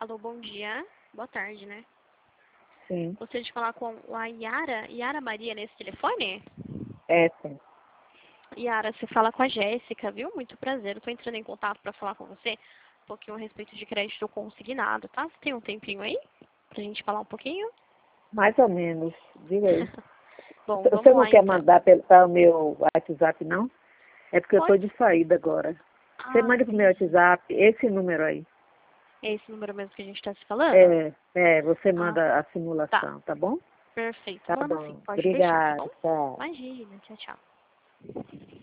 Alô, bom dia. Boa tarde, né? Sim, Gostaria de falar com a Yara Maria nesse telefone? sim. Yara, você fala com a Jéssica, viu? Muito prazer. Eu tô entrando em contato para falar com você um pouquinho a respeito de crédito consignado, tá? Você tem um tempinho aí pra gente falar um pouquinho? Mais ou menos. Diga aí. Bom, Você vamos não lá quer então. mandar para o meu WhatsApp, não? É porque eu estou Pode? de saída agora. Você Ah, manda para o meu entendi. WhatsApp, esse número aí. É esse número mesmo que a gente tá se falando? Você Ah, manda a tá. simulação, tá bom? Perfeito. Tá Manda sim, bom. pode deixar, tá Obrigada, bom? tchau. Imagina, tchau, tchau.